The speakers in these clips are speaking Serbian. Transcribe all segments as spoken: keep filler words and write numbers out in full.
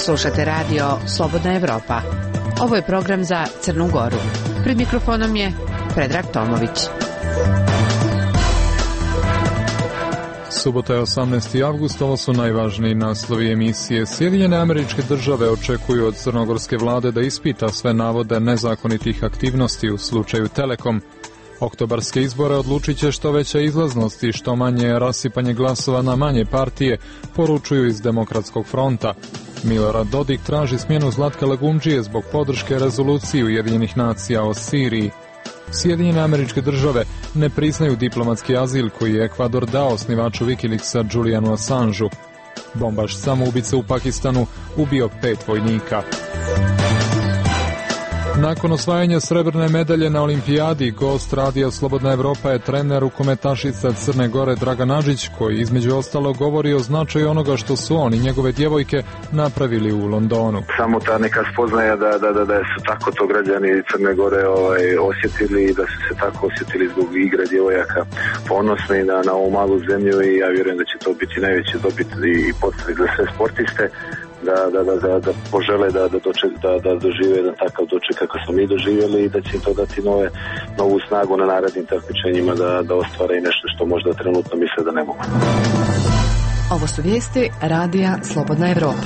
Slušate radio Slobodna Evropa. Ovo je program za Crnu Goru. Pred mikrofonom je Predrag Tomović. Subota je osamnaesti avgust, ovo su najvažniji naslovi emisije. Sjedinjene Američke Države očekuju od crnogorske vlade da ispita sve navode nezakonitih aktivnosti u slučaju Telekom. Oktobarske izbore odlučit će što veća izlaznost i što manje rasipanje glasova na manje partije, poručuju iz Demokratskog fronta. Milorad Dodik traži smjenu Zlatka Lagundžije zbog podrške rezoluciji Ujedinjenih nacija o Siriji. Sjedinjene Američke Države ne priznaju diplomatski azil koji je Ekvador dao osnivaču Wikileaksa Julianu Assangeu. Bombaš samoubica u Pakistanu ubio pet vojnika. Nakon osvajanja srebrne medalje na olimpijadi, gost radija Slobodna Evropa je trener rukometašica Crne Gore Dragan Adžić, koji između ostalo govori o značaju onoga što su on i njegove djevojke napravili u Londonu. Samo ta neka spoznaja da, da, da, da su tako to građani Crne Gore ovaj, osjetili i da su se tako osjetili zbog igre djevojaka ponosni na, na ovu malu zemlju i ja vjerujem da će to biti najveći dobit i podstrek za sve sportiste. Da, da, da, da, da požele da, da, doček, da, da dožive jedan takav doček kako smo mi doživjeli i da će im to dati nove, novu snagu na narednim takmičenjima da, da ostvare i nešto što možda trenutno misle da ne mogu. Ovo su vijesti radija Slobodna Evropa.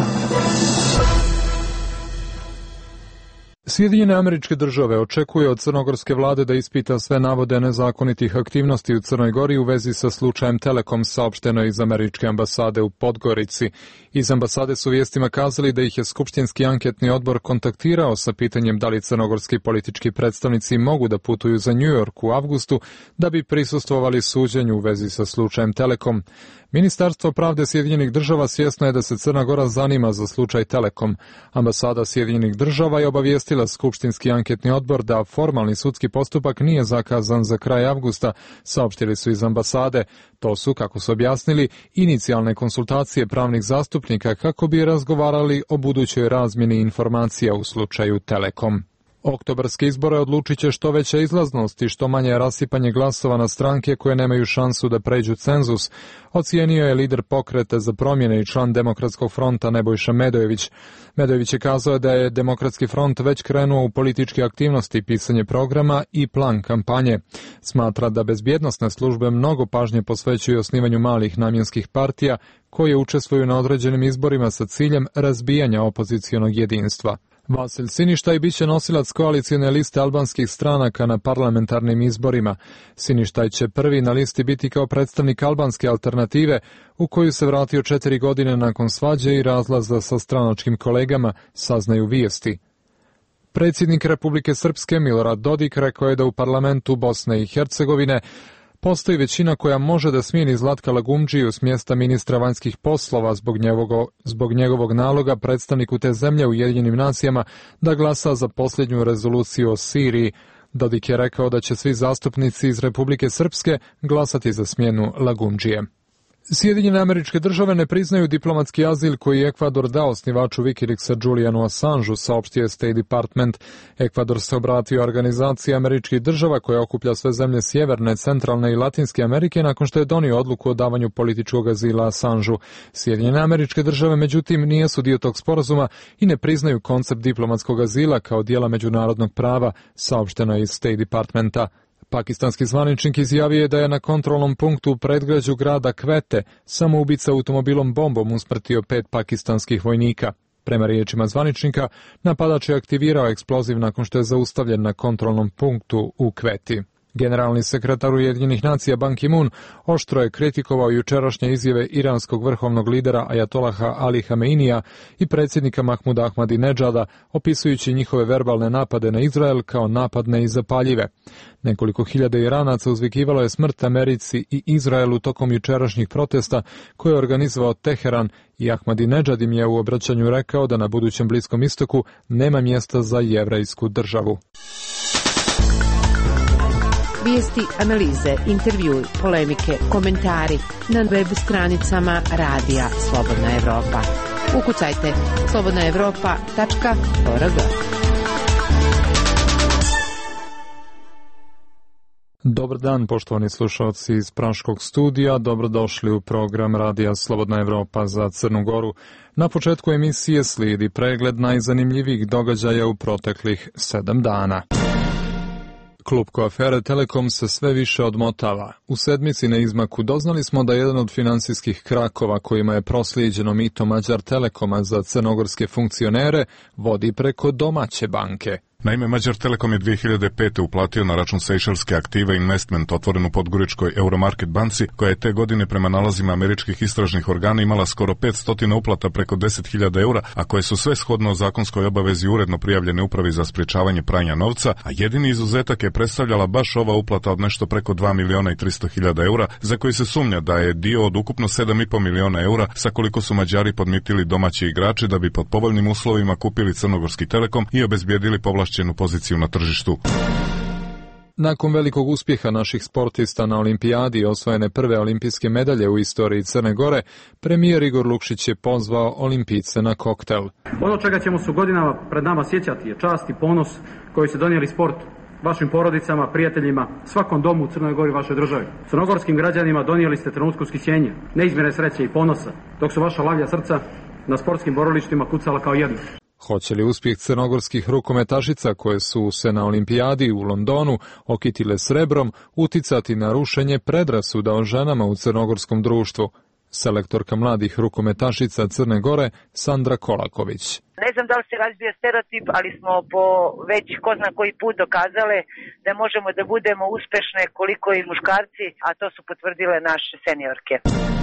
Sjedinjene Američke Države očekuje od crnogorske vlade da ispita sve navode nezakonitih aktivnosti u Crnoj Gori u vezi sa slučajem Telekom, saopšteno iz američke ambasade u Podgorici. Iz ambasade su vijestima kazali da ih je Skupštinski anketni odbor kontaktirao sa pitanjem da li crnogorski politički predstavnici mogu da putuju za New York u avgustu da bi prisustvovali suđenju u vezi sa slučajem Telekom. Ministarstvo pravde Sjedinjenih Država svjesno je da se Crna Gora zanima za slučaj Telekom. Ambasada Sjedinjenih Država je obavijestila Skupštinski anketni odbor da formalni sudski postupak nije zakazan za kraj avgusta, saopštili su iz ambasade. To su, kako su objasnili, inicijalne konsultacije pravnih zastupnika kako bi razgovarali o budućoj razmjeni informacija u slučaju Telekom. Oktobarske izbore odlučit će što veća izlaznost i što manje rasipanje glasova na stranke koje nemaju šansu da pređu cenzus, ocijenio je lider Pokreta za promjene i član Demokratskog fronta Nebojša Medojević. Medojević je kazao da je Demokratski front već krenuo u političke aktivnosti, pisanje programa i plan kampanje. Smatra da bezbjednosne službe mnogo pažnje posvećuju osnivanju malih namjenskih partija koje učestvuju na određenim izborima sa ciljem razbijanja opozicionog jedinstva. Vasilj Siništaj biće nosilac koalicijne liste albanskih stranaka na parlamentarnim izborima. Siništaj će prvi na listi biti kao predstavnik albanske alternative, u koju se vratio četiri godine nakon svađe i razlaza sa stranačkim kolegama, saznaju vijesti. Predsjednik Republike Srpske Milorad Dodik rekao je da u parlamentu Bosne i Hercegovine postoji većina koja može da smijeni Zlatka Lagundžiju s mjesta ministra vanjskih poslova zbog njegovog, zbog njegovog naloga predstavniku te zemlje u Ujedinjenim nacijama da glasa za posljednju rezoluciju o Siriji. Dodik je rekao da će svi zastupnici iz Republike Srpske glasati za smjenu Lagundžije. Sjedinjene Američke Države ne priznaju diplomatski azil koji je Ekvador dao osnivaču Wikileaksa Julianu Assangeu, saopštio State Department. Ekvador se obratio organizaciji Američkih Država koja okuplja sve zemlje Sjeverne, Centralne i Latinske Amerike nakon što je donio odluku o davanju političkog azila Assangeu. Sjedinjene Američke Države međutim nijesu dio tog sporazuma i ne priznaju koncept diplomatskog azila kao dijela međunarodnog prava, saopšteno je iz State Departmenta. Pakistanski zvaničnik izjavio je da je na kontrolnom punktu u predgrađu grada Kvete samoubica automobilom bombom usmrtio pet pakistanskih vojnika. Prema riječima zvaničnika, napadač je aktivirao eksploziv nakon što je zaustavljen na kontrolnom punktu u Kveti. Generalni sekretar Ujedinjenih nacija Ban Ki-moon oštro je kritikovao jučerašnje izjave iranskog vrhovnog lidera Ajatolaha Ali Hameinija i predsjednika Mahmuda Ahmadinedžada, opisujući njihove verbalne napade na Izrael kao napadne i zapaljive. Nekoliko hiljada Iranaca uzvikivalo je smrt Americi i Izraelu tokom jučerašnjih protesta koje je organizovao Teheran i Ahmadinedžad im je u obraćanju rekao da na budućem Bliskom istoku nema mjesta za jevrejsku državu. Vijesti, analize, intervjui, polemike, komentari na web stranicama radija Slobodna Evropa. Ukucajte slobodna evropa tačka org. Dobar dan, poštovani slušalci iz Praškog studija, dobrodošli u program Radija Slobodna Evropa za Crnu Goru. Na početku emisije slijedi pregled najzanimljivijih događaja u proteklih sedam dana. Klupko afere Telekom se sve više odmotava. U sedmici na izmaku doznali smo da jedan od finansijskih krakova kojima je proslijeđeno mito Mađar Telekoma za crnogorske funkcionere vodi preko domaće banke. Naime, Mađar Telekom je dvije hiljade pete. uplatio na račun Sejšelske Aktive Investment otvoren u Podgoričkoj Euromarket banci, koja je te godine prema nalazima američkih istražnih organa imala skoro petsto uplata preko deset hiljada eura, a koje su sve shodno zakonskoj obavezi uredno prijavljene Upravi za sprječavanje pranja novca, a jedini izuzetak je predstavljala baš ova uplata od nešto preko dva miliona i tristo hiljada eura, za koji se sumnja da je dio od ukupno sedam i po miliona eura, sa koliko su Mađari podmitili domaći igrači da bi pod povoljnim uslovima kupili Crnogorski Telekom i obezbijedili povlašćenje poziciju na tržištu. Nakon velikog uspjeha naših sportista na olimpijadi i osvojene prve olimpijske medalje u istoriji Crne Gore, premijer Igor Lukšić je pozvao olimpijce na koktel. Ono čega ćemo se u godinama pred nama sjećati je čast i ponos koji su donijeli sport vašim porodicama, prijateljima, svakom domu u Crnoj Gori, vašoj državi. Crnogorskim građanima donijeli ste trenutku ushićenja, neizmjerne sreće i ponosa, dok su vaša lavlja srca na sportskim borilištima kucala kao jedno. Hoće li uspjeh crnogorskih rukometašica koje su se na olimpijadi u Londonu okitile srebrom uticati na rušenje predrasuda o ženama u crnogorskom društvu? Selektorka mladih rukometašica Crne Gore Sandra Kolaković. Ne znam da li se razbija stereotip, ali smo po već ko zna koji put dokazale da možemo da budemo uspešne koliko i muškarci, a to su potvrdile naše seniorke.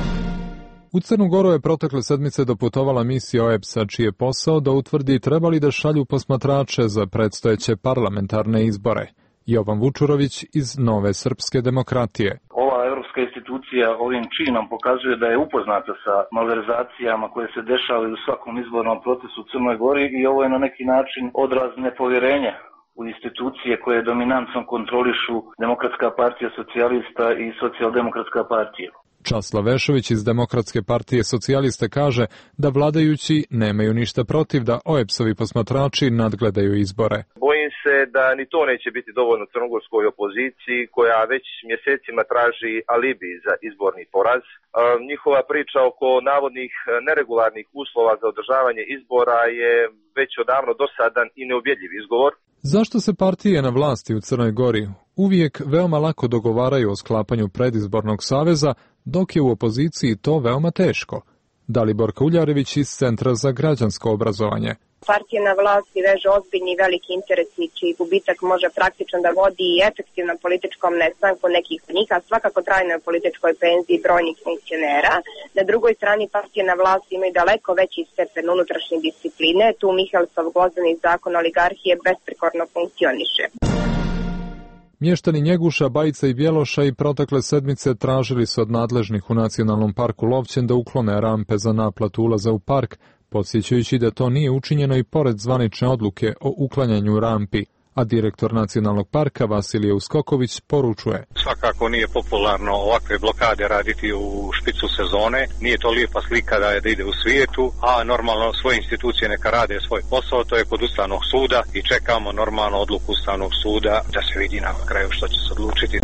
U Crnu Goru je protekle sedmice doputovala misija O E B S-a, čiji je posao da utvrdi treba li da šalju posmatrače za predstojeće parlamentarne izbore. Jovan Vučurović iz Nove srpske demokratije. Ova evropska institucija ovim činom pokazuje da je upoznata sa malverzacijama koje se dešavaju u svakom izbornom procesu u Crnoj Gori i ovo je na neki način odraz nepovjerenja u institucije koje dominantno kontrolišu Demokratska partija socijalista i Socijaldemokratska partija. Časla Vešović iz Demokratske partije socijaliste kaže da vladajući nemaju ništa protiv da O E B S-ovi posmatrači nadgledaju izbore. Bojim se da ni to neće biti dovoljno crnogorskoj opoziciji koja već mjesecima traži alibi za izborni poraz. Njihova priča oko navodnih neregularnih uslova za održavanje izbora je već odavno dosadan i neubjedljiv izgovor. Zašto se partije na vlasti u Crnoj Gori uvijek veoma lako dogovaraju o sklapanju predizbornog saveza, dok je u opoziciji to veoma teško? Dalibor Kuljarević iz Centra za građansko obrazovanje. Partije na vlasti veže ozbiljni i veliki interesi, čiji gubitak može praktično da vodi i efektivnom političkom nestanku nekih njih, a svakako trajnoj političkoj penziji brojnih funkcionera. Na drugoj strani partije na vlasti imaju daleko veći stepen unutrašnje discipline, tu Mihalsov gvozdeni zakon oligarhije besprekorno funkcioniše. Mještani Njeguša, Bajica i Bjeloša i protekle sedmice tražili su od nadležnih u Nacionalnom parku Lovćen da uklone rampe za naplatu ulaza u park, podsjećajući da to nije učinjeno i pored zvanične odluke o uklanjanju rampi, a direktor Nacionalnog parka Vasilije Uskoković poručuje. Svakako nije popularno ovakve blokade raditi u špicu sezone, nije to lijepa slika da, je, da ide u svijetu, a normalno svoje institucije neka rade svoj posao, to je kod Ustavnog suda i čekamo normalno odluku Ustavnog suda da se vidi na kraju što će se odlučiti.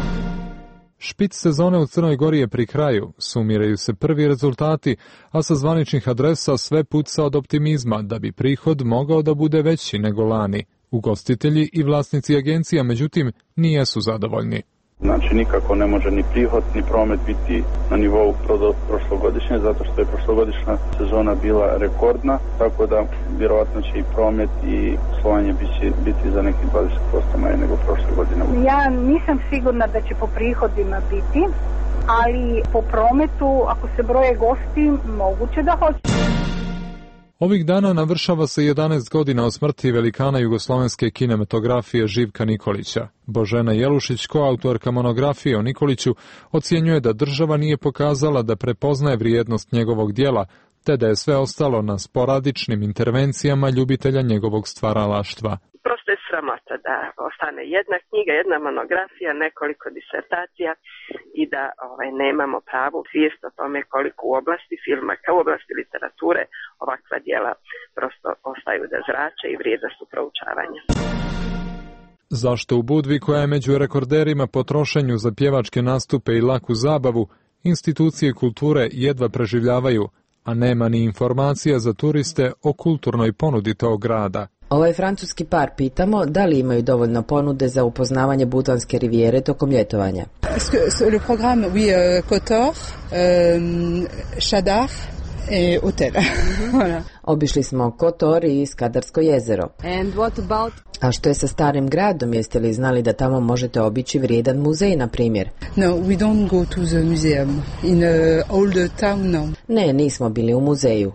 Špic sezone u Crnoj Gori je pri kraju, sumiraju se prvi rezultati, a sa zvaničnih adresa sve puca od optimizma da bi prihod mogao da bude veći nego lani. Ugostitelji i vlasnici agencija, međutim, nijesu zadovoljni. Znači, nikako ne može ni prihod, ni promet biti na nivou prošlogodišnje, zato što je prošlogodišnja sezona bila rekordna, tako da vjerovatno će i promet i poslovanje biti za nekih dvadeset posto manje nego prošle godine. Ja nisam sigurna da će po prihodima biti, ali po prometu, ako se broje gosti, moguće da hoće. Ovih dana navršava se jedanaest godina od smrti velikana jugoslovenske kinematografije Živka Nikolića. Božena Jelušić, koautorka monografije o Nikoliću, ocjenjuje da država nije pokazala da prepoznaje vrijednost njegovog djela, te da je sve ostalo na sporadičnim intervencijama ljubitelja njegovog stvaralaštva. Prosto je sramota da ostane jedna knjiga, jedna monografija, nekoliko disertacija i da ovaj, nemamo pravu svijest o tome koliko u oblasti filma, kao u oblasti literature, ovakva djela prosto ostaju da zrače i vrijedna su proučavanja. Zašto u Budvi, koja je među rekorderima po trošenju za pjevačke nastupe i laku zabavu, institucije kulture jedva preživljavaju, a nema ni informacija za turiste o kulturnoj ponudi tog grada. Ovaj francuski par pitamo da li imaju dovoljno ponude za upoznavanje Butanske rivijere tokom ljetovanja. Le programme, oui, Kotor, Chadar et hotel. Voilà. Obišli smo Kotor i Skadarsko jezero. And what about... A što je sa starim gradom? Jeste li znali da tamo možete obići vrijedan muzej, na primjer? No, we don't go to the museum. In uh, old town, no. Ne, nismo bili u muzeju.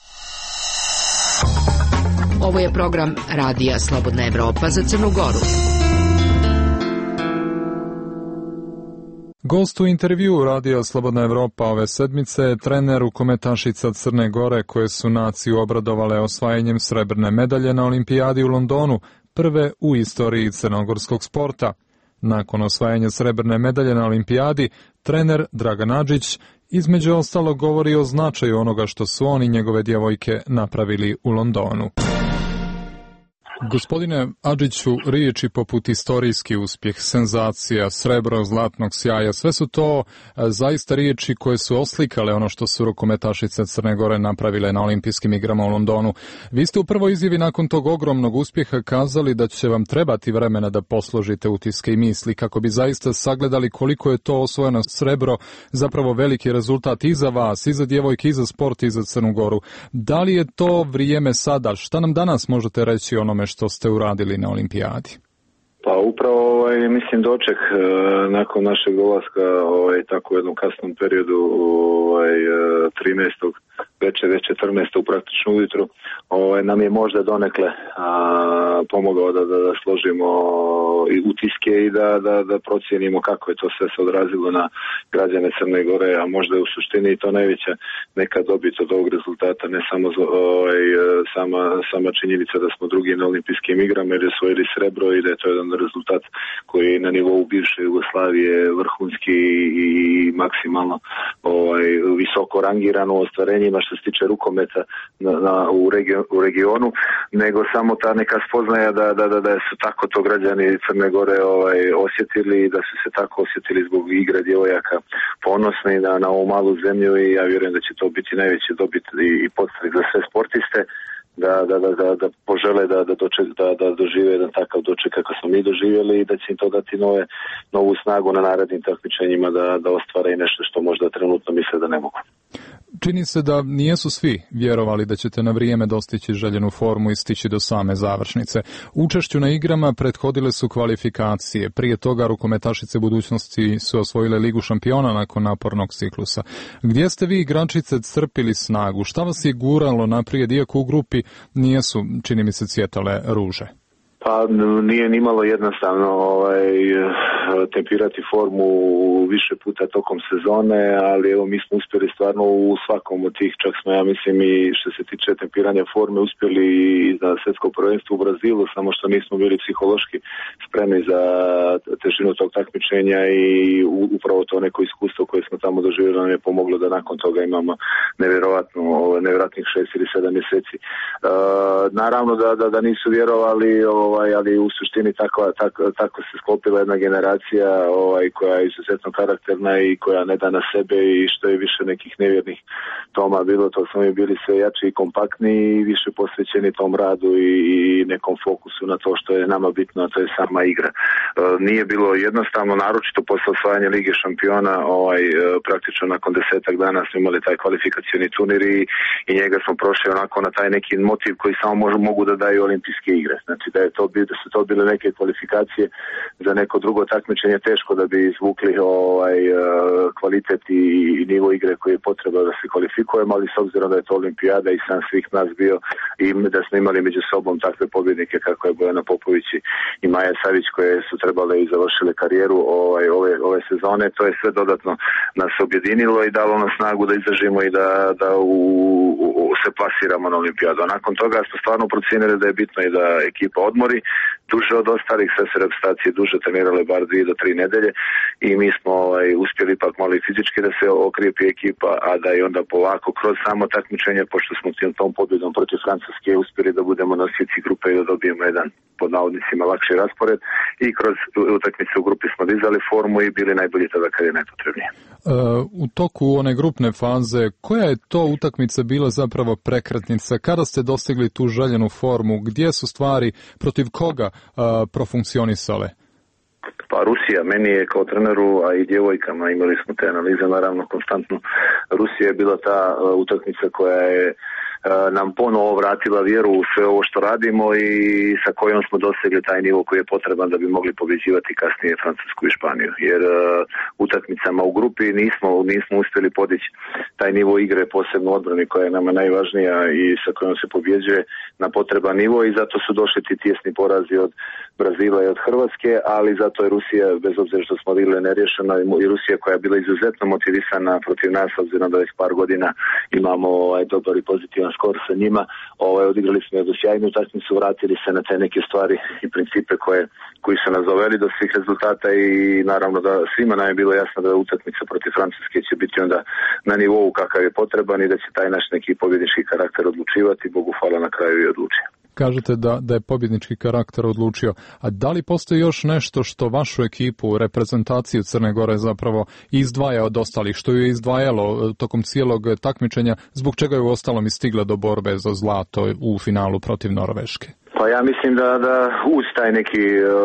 Ovo je program Radija Slobodna Evropa za Crnu Goru. Gost u intervju Radija Slobodna Evropa ove sedmice je trener rukometašica Crne Gore, koje su naciju obradovale osvajanjem srebrne medalje na olimpijadi u Londonu, prve u istoriji crnogorskog sporta. Nakon osvajanja srebrne medalje na olimpijadi, trener Dragan Adžić između ostalog govori o značaju onoga što su on i njegove djevojke napravili u Londonu. Gospodine Adžiću, riječi poput istorijski uspjeh, senzacija, srebro, zlatnog sjaja, sve su to zaista riječi koje su oslikale ono što su rukometašice Crne Gore napravile na olimpijskim igrama u Londonu. Vi ste u prvoj izjavi nakon tog ogromnog uspjeha kazali da će vam trebati vremena da posložite utiske i misli kako bi zaista sagledali koliko je to osvojeno srebro zapravo veliki rezultat i za vas, i za djevojke, i za sport, i za Crnu Goru. Da li je to vrijeme sada? Šta nam danas možete reći o onome što ste uradili na olimpijadi? Pa upravo ovaj, mislim doček e, nakon našeg dolaska ovaj, tako u jednom kasnom periodu ovaj, trinaestog večer, već četrnaestog praktično ujutru ovaj, nam je možda donekle a, pomogao da, da, da složimo i utiske i da, da, da procijenimo kako je to sve se odrazilo na građane Crne Gore, a možda je u suštini i to najveća neka dobit od ovog rezultata, ne samo ovaj, sama, sama činjenica da smo drugi na olimpijskim igrama jer je osvojili srebro i da je to jedan rezultat koji je na nivou bivše Jugoslavije vrhunski i maksimalno ovaj, visoko rangiran u ostvarenjima što se tiče rukometa na, na, u, regio, u regionu, nego samo ta neka spoznaja da, da, da, da su tako to građani Crne Gore ovaj, osjetili i da su se tako osjetili zbog igre djevojaka ponosni na, na ovu malu zemlju i ja vjerujem da će to biti najveći dobit i, i podstrek za sve sportiste. Da, da, da, da, da požele da, da, doček, da, da dožive jedan takav doček kako smo mi doživjeli i da će im to dati nove, novu snagu na narednim takmičenjima da, da ostvare i nešto što možda trenutno misle da ne mogu. Čini se da nijesu svi vjerovali da ćete na vrijeme dostići željenu formu i stići do same završnice. Učešću na igrama prethodile su kvalifikacije. Prije toga rukometašice budućnosti su osvojile Ligu šampiona nakon napornog ciklusa. Gdje ste vi igračice crpili snagu? Šta vas je guralo naprijed, iako u grupi nijesu, čini mi se, cvjetale ruže? Pa nije ni malo jednostavno ovaj, tempirati formu više puta tokom sezone, ali evo mi smo uspjeli stvarno u svakom od tih, čak smo ja mislim i što se tiče tempiranja forme uspjeli i za svjetsko prvenstvo u Brazilu, samo što nismo bili psihološki spremni za težinu tog takmičenja i upravo to neko iskustvo koje smo tamo doživjeli nam je pomoglo da nakon toga imamo nevjerojatno, nevjerojatnih šest ili sedam mjeseci. Uh, naravno da, da, da nisu vjerovali ovaj, ali u suštini tako, tako, tako se sklopila jedna generacija ovaj, koja je izuzetno karakterna i koja ne da na sebe i što je više nekih nevjernih toma bilo, to smo mi bili sve jači i kompaktni i više posvećeni tom radu i, i nekom fokusu na to što je nama bitno, a to je sama igra. E, nije bilo jednostavno, naročito posle osvajanja Lige šampiona, ovaj, praktično nakon desetak dana smo imali taj kvalifikacioni turnir i, i njega smo prošli onako na taj neki motiv koji samo mož, mogu da daju olimpijske igre. Znači da je to da su to bile neke kvalifikacije za neko drugo takmičenje, teško da bi izvukli ovaj, kvalitet i nivo igre koji je potrebno da se kvalifikujemo, ali s obzirom da je to olimpijada i sam svih nas bio i da smo imali među sobom takve pobjednike kako je Bojana Popović i Maja Savić koje su trebale i završile karijeru ovaj, ove, ove sezone, to je sve dodatno nas objedinilo i dalo nam snagu da izdržimo i da, da u, u, se plasiramo na olimpijadu. A nakon toga smo stvarno procijenili da je bitno i da ekipa odmori, duže od ostalih, sve se reprezentacije duže trenirale bar dvije do tri nedelje i mi smo ovaj, uspjeli ipak malo i fizički da se okrijepi ekipa, a da i onda polako kroz samo takmičenje, pošto smo tom pobjedom protiv Francuske uspjeli da budemo nosioci grupe i da dobijemo jedan pod navodnicima lakši raspored i kroz utakmice u grupi smo dizali formu i bili najbolji tada kad je najpotrebnije. U toku one grupne faze, koja je to utakmica bila zapravo prekretnica? Kada ste dostigli tu željenu formu? Gdje su stvari, protiv koga uh, profunkcionisale? Pa Rusija, meni je kao treneru, a i djevojkama, imali smo te analize naravno konstantno. Rusija je bila ta uh, utakmica koja je nam ponovo vratila vjeru u sve ovo što radimo i sa kojom smo dosegli taj nivo koji je potreban da bi mogli pobjeđivati kasnije Francusku i Španiju. Jer uh, utakmicama u grupi nismo, nismo uspjeli podići taj nivo igre, posebno odbrani koja je nama najvažnija i sa kojom se pobjeđuje na potreban nivo i zato su došli ti tjesni porazi od Brazila i od Hrvatske, ali zato je Rusija, bez obzira što smo bili nerješena, i Rusija koja je bila izuzetno motivisana protiv nas, obzirom da već par godina imamo ovaj, dobar i pozitivan skor sa njima, ovaj, odigrali smo jednu sjajnu utakmicu, vratili se na te neke stvari i principe koje, koji su nas doveli do svih rezultata i naravno da svima nam je bilo jasno da utakmica protiv Francuske će biti onda na nivou kakav je potreban i da će taj naš neki pobjednički karakter odlučivati, Bogu hvala na kraju i odlučio. Kažete da, da je pobjednički karakter odlučio. A da li postoji još nešto što vašu ekipu, reprezentaciju Crne Gore zapravo izdvaja od ostalih, što ju je izdvajalo tokom cijelog takmičenja, zbog čega je u ostalom i stigla do borbe za zlato u finalu protiv Norveške? Pa ja mislim da, da uz taj neki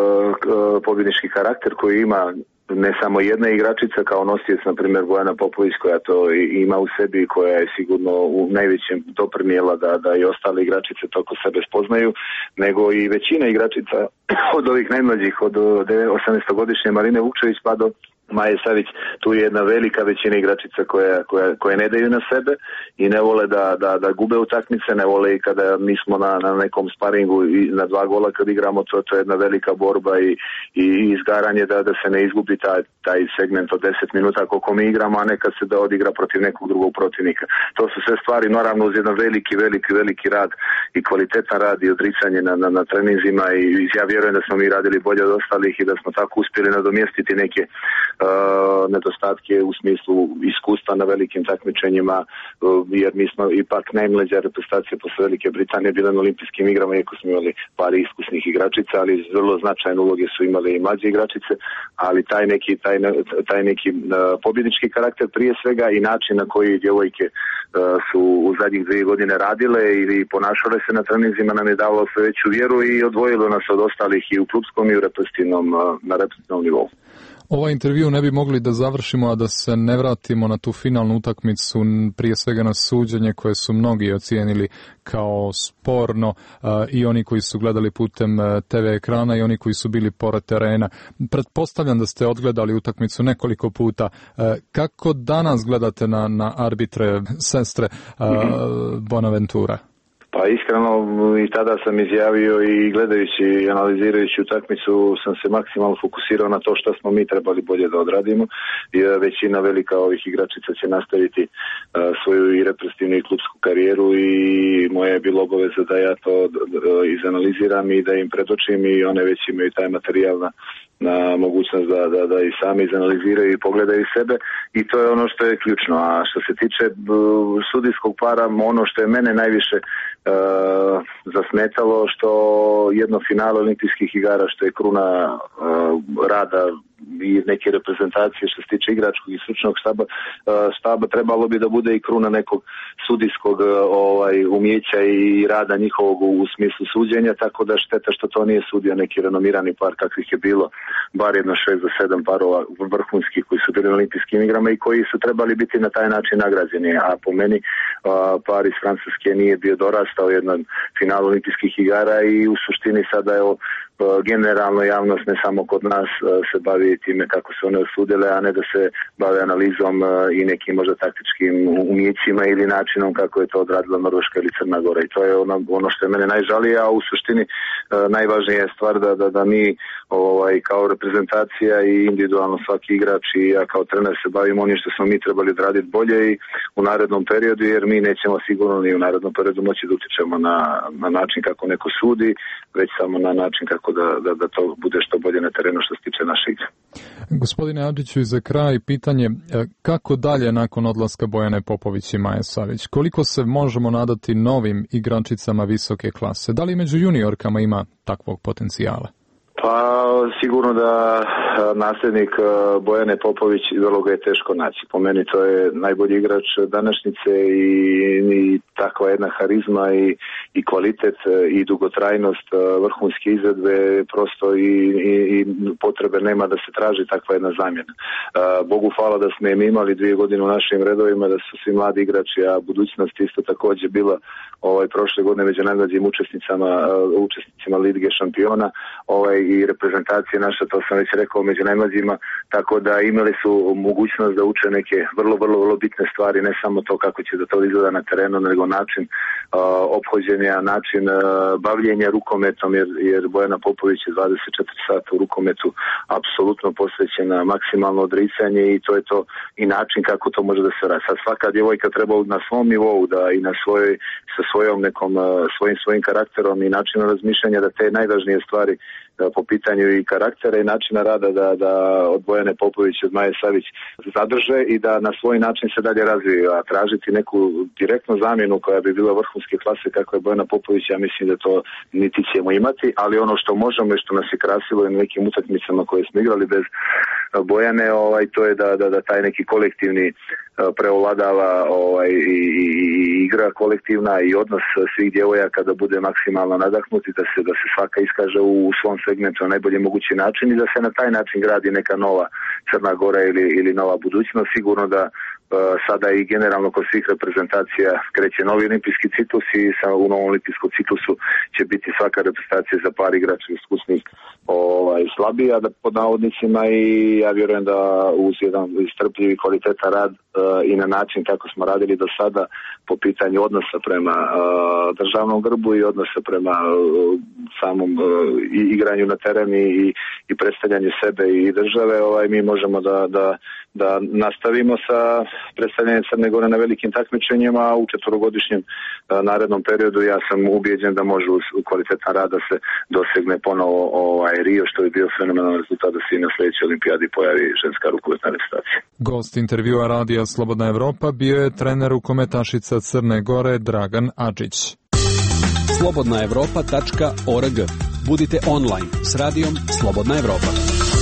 uh, pobjednički karakter koji ima ne samo jedna igračica kao nosijec, na primjer Bojana Popović, koja to ima u sebi i koja je sigurno u najvećem doprinijela da, da i ostale igračice to oko sebe spoznaju, nego i većina igračica od ovih najmlađih, od osamnaestogodišnje Marine Vukčević pa do Maje Savić, tu je jedna velika većina igračica koja, koja, koje ne daju na sebe i ne vole da, da, da gube utakmice, ne vole i kada mi smo na, na nekom sparingu i na dva gola kad igramo, to, to je jedna velika borba i, i izgaranje da, da se ne izgubi taj, taj segment od deset minuta koliko mi igramo, a ne kad se da odigra protiv nekog drugog protivnika. To su sve stvari, naravno uz jedan veliki, veliki, veliki rad i kvalitetan rad i odricanje na, na, na treninzima i ja vjerujem da smo mi radili bolje od ostalih i da smo tako uspjeli nadomjestiti neke Uh, nedostatke u smislu iskustva na velikim takmičenjima, uh, jer mi smo ipak najmlađa reprezentacija posle Velike Britanije bila na olimpijskim igrama, iako smo imali par iskusnih igračica, ali vrlo značajne uloge su imali i mlađe igračice, ali taj neki, taj, taj neki uh, pobjednički karakter prije svega i način na koji djevojke uh, su u zadnjih dvije godine radile ili ponašale se na treninzima nam je davalo sve veću vjeru i odvojilo nas od ostalih i u klubskom i u reprezentativnom, uh, na reprezentativnom nivou. Ovaj intervju ne bi mogli da završimo, a da se ne vratimo na tu finalnu utakmicu, prije svega na suđenje koje su mnogi ocijenili kao sporno, i oni koji su gledali putem te ve ekrana i oni koji su bili pored terena. Pretpostavljam da ste odgledali utakmicu nekoliko puta. Kako danas gledate na, na arbitre, sestre mm-hmm. Bonaventura? Pa iskreno i tada sam izjavio i gledajući i analizirajući utakmicu sam se maksimalno fokusirao na to što smo mi trebali bolje da odradimo. I većina velika ovih igračica će nastaviti uh, svoju i reprezentativnu i klubsku karijeru i moja je bilo obaveza da ja to uh, izanaliziram i da im predočim i one već imaju taj materijal na na mogućnost da, da, da i sami izanaliziraju i pogledaju sebe i to je ono što je ključno. A što se tiče uh, sudijskog para, ono što je mene najviše uh, zasmetalo, što jedno finale olimpijskih igara, što je kruna uh, rada i neke reprezentacije što se tiče igračkog i stručnog štaba, štaba trebalo bi da bude i kruna nekog sudijskog ovaj, umjeća i rada njihovog u smislu suđenja, tako da šteta što to nije sudio neki renomirani par kakvih je bilo, bar jedno šest do sedam parova vrhunskih koji su bili na olimpijskim igrama i koji su trebali biti na taj način nagrađeni, a po meni par iz Francuske nije bio dorastao jednom finalu olimpijskih igara i u suštini sada je generalno javnost ne samo kod nas se bavi time kako se one osudile, a ne da se bave analizom i nekim možda taktičkim umjećima ili načinom kako je to odradila Norveška ili Crna Gora. I to je ono, ono što je mene najžalije, a u suštini najvažnija je stvar da, da, da mi ovaj, kao reprezentacija i individualno svaki igrač i ja kao trener se bavimo onim što smo mi trebali odraditi bolje i u narednom periodu, jer mi nećemo sigurno ni u narednom periodu moći da utječemo na, na način kako neko sudi, već samo na način kako tako da, da, da to bude što bolje na terenu što se tiče naše igre. Gospodine Adžiću, i za kraj pitanje, kako dalje nakon odlaska Bojane Popović i Maje Savić? Koliko se možemo nadati novim igračicama visoke klase? Da li među juniorkama ima takvog potencijala? Pa sigurno da nasljednik Bojane Popović vrlo ga je teško naći. Po meni to je najbolji igrač današnjice i, i takva jedna harizma i, i kvalitet i dugotrajnost vrhunske izvedbe prosto i, i, i potrebe nema da se traži takva jedna zamjena. Bogu hvala da smo im imali dvije godine u našim redovima, da su svi mladi igrači, a budućnost isto također bila ovaj, prošle godine među najmlađim učesnicama, učesnicima Lige šampiona ovaj, i reprezentacije naše, to sam već rekao, među najmlađima, tako da imali su mogućnost da uče neke vrlo, vrlo, vrlo bitne stvari, ne samo to kako će da to izgleda na terenu, nego način uh, ophođenja, način uh, bavljenja rukometom, jer, jer Bojana Popović je dvadeset četiri sata u rukometu apsolutno posvećena, maksimalno odricanje i to je to i način kako to može da se radi. Sad svaka djevojka treba na svom nivou da i na svojoj, sa svojom nekom, uh, svojim, svojim karakterom i načinom razmišljanja da te najvažnije stvari po pitanju i karaktera i načina rada da, da od Bojane Popović i od Maje Savić zadrže i da na svoj način se dalje razviju, a tražiti neku direktnu zamjenu koja bi bila vrhunske klase kako je Bojana Popović, ja mislim da to niti ćemo imati, ali ono što možemo i što nas je krasilo na nekim utakmicama koje smo igrali bez Bojane, ovaj, to je da, da, da taj neki kolektivni preovladava ovaj, i, i, i igra kolektivna i odnos svih djevojaka da bude maksimalno nadahnuti, da se, da se svaka iskaže u, u svom segmentu na najbolji mogući način i da se na taj način gradi neka nova Crna Gora ili, ili nova budućnost. Sigurno da sada i generalno kod svih reprezentacija kreće novi olimpijski ciklus i sa, u novom olimpijskom ciklusu će biti svaka reprezentacija za par igrača iskusnih ovaj, slabija da pod navodnicima i ja vjerujem da uz jedan strpljiv i kvalitetan rad uh, i na način kako smo radili do sada po pitanju odnosa prema uh, državnom grbu i odnosa prema uh, samom uh, igranju na terenu i, i predstavljanju sebe i države, ovaj, mi možemo da, da, da nastavimo sa predstavljanje Crne Gore na velikim takmičenjima, a u četvorogodišnjem narednom periodu ja sam ubijeđen da može u kvalitetan rad da se dosegne ponovo ovaj Rio, što je bio fenomenalan rezultat da se i na sljedećoj olimpijadi pojavi ženska rukometna reprezentacija. Gost intervjua Radija Slobodna Evropa bio je trener rukometašica Crne Gore Dragan Adžić. slobodna evropa tačka org. Budite online s radijom Slobodna Evropa.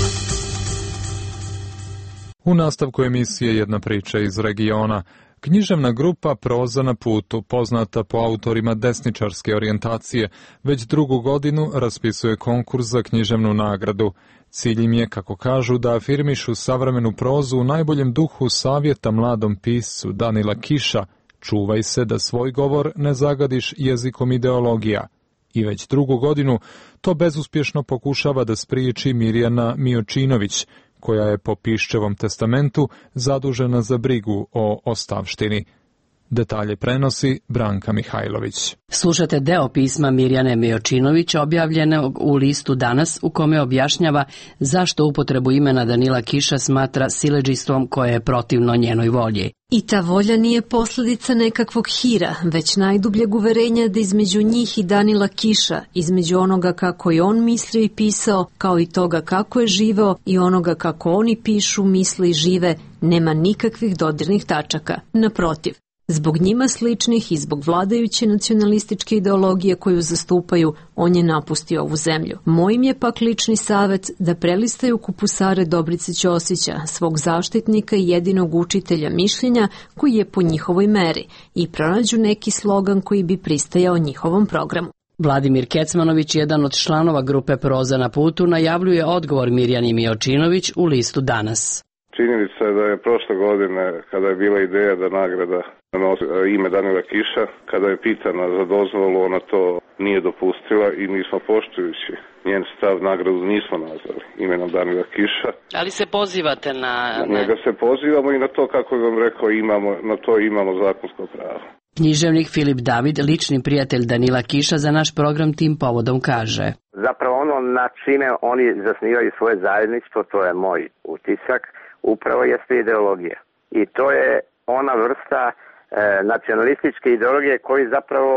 U nastavku emisije jedna priča iz regiona. Književna grupa Proza na putu, poznata po autorima desničarske orijentacije, već drugu godinu raspisuje konkurs za književnu nagradu. Cilj im je, kako kažu, da afirmišu savremenu prozu u najboljem duhu savjeta mladom piscu Danila Kiša: čuvaj se da svoj govor ne zagadiš jezikom ideologija. I već drugu godinu to bezuspješno pokušava da spriječi Mirjana Miočinović, koja je po Piščevom testamentu zadužena za brigu o ostavštini. Detalje prenosi Branka Mihajlović. Slušate deo pisma Mirjane Miočinović objavljenog u listu Danas, u kome objašnjava zašto upotrebu imena Danila Kiša smatra siledžistvom koje je protivno njenoj volji. I ta volja nije posljedica nekakvog hira, već najdubljeg uverenja da između njih i Danila Kiša, između onoga kako je on mislio i pisao, kao i toga kako je živeo i onoga kako oni pišu, misle i žive, nema nikakvih dodirnih tačaka. Naprotiv, zbog njima sličnih i zbog vladajuće nacionalističke ideologije koju zastupaju, on je napustio ovu zemlju. Mojim je pak lični savjet da prelistaju kupusare Dobrice Ćosića, svog zaštitnika i jedinog učitelja mišljenja koji je po njihovoj meri, i pronađu neki slogan koji bi pristajao njihovom programu. Vladimir Kecmanović, jedan od članova grupe Proza na putu, najavljuje odgovor Mirjani Miočinović u listu Danas. Činjenica je da je prošle godine, kada je bila ideja da nagrada nosi ime Danila Kiša, kada je pitana za dozvolu, ona to nije dopustila i mi smo, poštujući njen stav, nagradu nismo nazvali imenom Danila Kiša. Ali se pozivate na... Na njega se pozivamo i na to, kako vam rekao, imamo, na to imamo zakonsko pravo. Književnik Filip David, lični prijatelj Danila Kiša, za naš program tim povodom kaže: zapravo ono na čime oni zasnivaju svoje zajedništvo, to je moj utisak, upravo jeste ideologija. I to je ona vrsta e, nacionalističke ideologije koji zapravo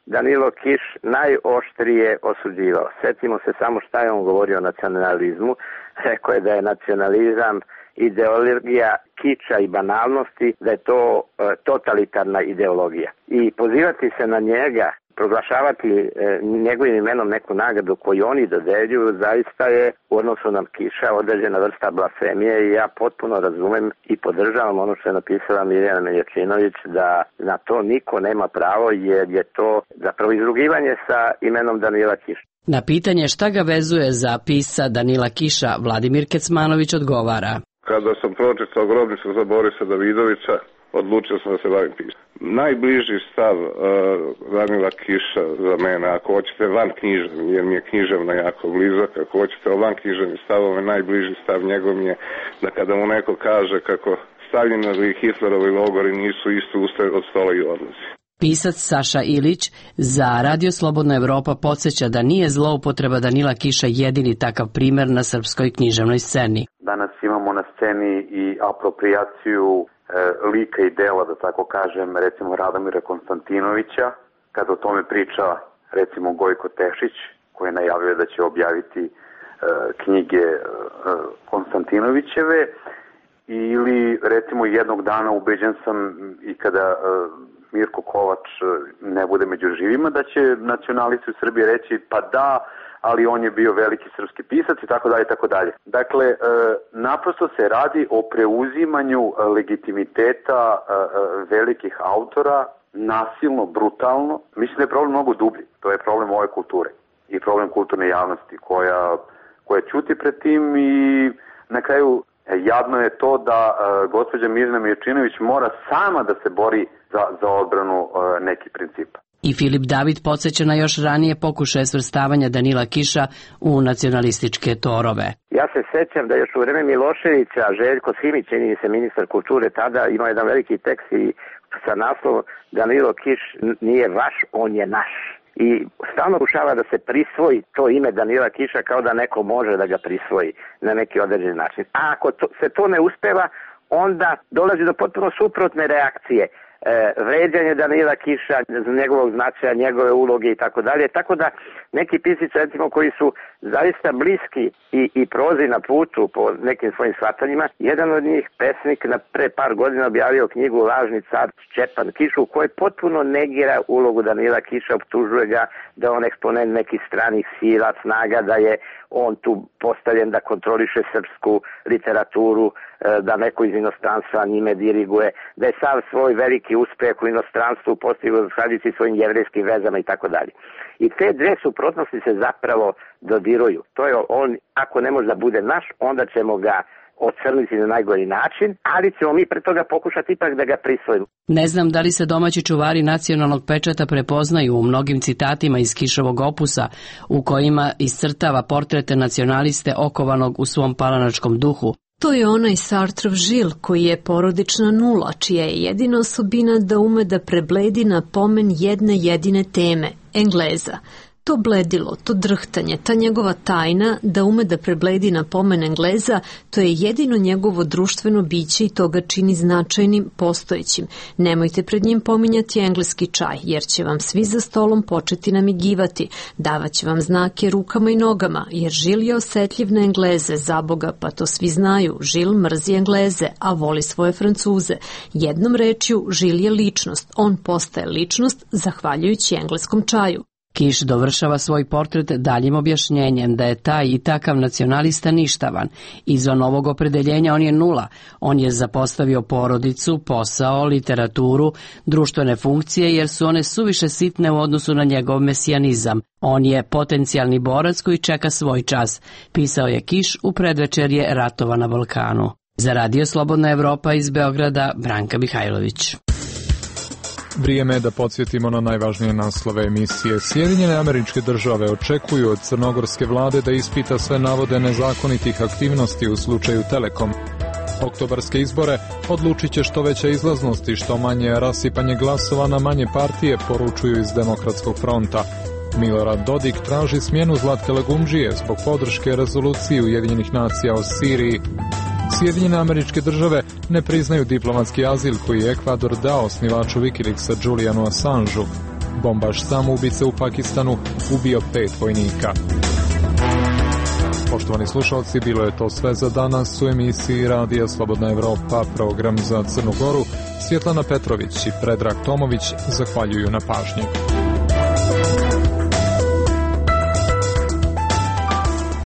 Danilo Kiš najoštrije osuđivao. Sjetimo se samo šta je on govorio o nacionalizmu. Rekao je da je nacionalizam ideologija kiča i banalnosti, da je to e, totalitarna ideologija. I pozivati se na njega, proglašavati e, njegovim imenom neku nagradu koju oni dodeljuju, zaista je u odnosu na Kiša određena vrsta blasfemije i ja potpuno razumem i podržavam ono što je napisala Mirjana Miljočinović, da na to niko nema pravo jer je to zapravo izrugivanje sa imenom Danila Kiša. Na pitanje šta ga vezuje za pisca Danila Kiša, Vladimir Kecmanović odgovara. Kada sam pročitao Grobnicu za Borisa Davidovića, odlučio sam da se bavim pisanjem. Najbliži stav uh, Danila Kiša za mene, ako hoćete van književni, jer mi je književno jako blizak, ako hoćete o van književni stavove, najbliži stav njegov je da kada mu neko kaže kako Staljinovi i Hitlerovi logori nisu isto ustaje od stola i odlazi. Pisac Saša Ilić za Radio Slobodna Evropa podsjeća da nije zloupotreba Danila Kiša jedini takav primer na srpskoj književnoj sceni. Danas imamo na sceni i apropriaciju e, lika i dela, da tako kažem, recimo Radomira Konstantinovića, kada o tome priča recimo Gojko Tešić, koji je najavio da će objaviti e, knjige e, Konstantinovićeve, ili recimo jednog dana ubeđen sam i kada e, Mirko Kovač ne bude među živima, da će nacionalisti u Srbiji reći pa da, ali on je bio veliki srpski pisac i tako dalje i tako dalje. Dakle, e, naprosto se radi o preuzimanju legitimiteta e, velikih autora nasilno, brutalno. Mislim da je problem mnogo dublji. To je problem ove kulture i problem kulturne javnosti koja, koja ćuti pred tim i na kraju jadno je to da e, gospođa Mirjana Miljočinović mora sama da se bori za, za odbranu e, nekih principa. I Filip David podsjeća na još ranije pokušaje svrstavanja Danila Kiša u nacionalističke torove. Ja se sećam da još u vreme Miloševića Željko Simić, čini mi se ministar kulture, tada imao jedan veliki tekst i sa naslovom Danilo Kiš nije vaš, on je naš. I stalno pokušava da se prisvoji to ime Danila Kiša kao da neko može da ga prisvoji na neki određen način. A ako to, se to ne uspeva, onda dolazi do potpuno suprotne reakcije. E, vređanje Danila Kiša, njegovog značaja, njegove uloge i tako dalje. Tako da neki pisci, recimo, koji su zaista bliski i, i prozi na putu po nekim svojim shvatanjima, jedan od njih, pesnik, na pre par godina objavio knjigu Lažni car Šćepan Kiš, u kojoj potpuno negira ulogu Danila Kiša, optužuje ga da on eksponent nekih stranih sila, snaga, da je on tu postavljen da kontroliše srpsku literaturu, da neko iz inostranstva njime diriguje, da je sav svoj veliki uspeh u inostranstvu postigao zahvaljujući svojim jevrejskim vezama i tako dalje. I te dve suprotnosti se zapravo dodiruju. To je on, ako ne može da bude naš, onda ćemo ga ocrniti na najgori način, ali ćemo mi pre toga pokušati ipak da ga prisvojimo. Ne znam da li se domaći čuvari nacionalnog pečata prepoznaju u mnogim citatima iz Kišovog opusa, u kojima iscrtava portrete nacionaliste okovanog u svom palanačkom duhu. To je onaj Sartrov žil koji je porodična nula, čija je jedina osobina da ume da prebledi na pomen jedne jedine teme, Engleza. To bledilo, to drhtanje, ta njegova tajna da ume da prebledi na pomen Engleza, to je jedino njegovo društveno biće i to ga čini značajnim, postojećim. Nemojte pred njim pominjati engleski čaj, jer će vam svi za stolom početi namigivati, davaće vam znake rukama i nogama, jer žil je osetljiv na Engleze, za Boga, pa to svi znaju, žil mrzi Engleze, a voli svoje Francuze. Jednom rečju, žil je ličnost, on postaje ličnost zahvaljujući engleskom čaju. Kiš dovršava svoj portret daljim objašnjenjem da je taj i takav nacionalista ništavan. Izvan ovog opredeljenja on je nula. On je zapostavio porodicu, posao, literaturu, društvene funkcije jer su one suviše sitne u odnosu na njegov mesijanizam. On je potencijalni borac koji čeka svoj čas, pisao je Kiš u predvečerje ratova na Balkanu. Za Radio Slobodna Evropa iz Beograda, Branka Mihajlović. Vrijeme je da podsjetimo na najvažnije naslove emisije. Sjedinjene Američke Države očekuju od crnogorske vlade da ispita sve navode nezakonitih aktivnosti u slučaju Telekom. Oktobarske izbore odlučit će što veća izlaznost i što manje rasipanje glasova na manje partije, poručuju iz Demokratskog fronta. Milorad Dodik traži smjenu Zlatka Legumdžije zbog podrške rezoluciji Ujedinjenih nacija o Siriji. Sjedinjene Američke Države ne priznaju diplomatski azil koji je Ekvador dao osnivaču Wikileaksa Julianu Assangeu. Bombaš samoubice u Pakistanu ubio pet vojnika. Poštovani slušalci, bilo je to sve za danas u emisiji Radija Slobodna Evropa, program za Crnu Goru. Svjetlana Petrović i Predrag Tomović zahvaljuju na pažnji.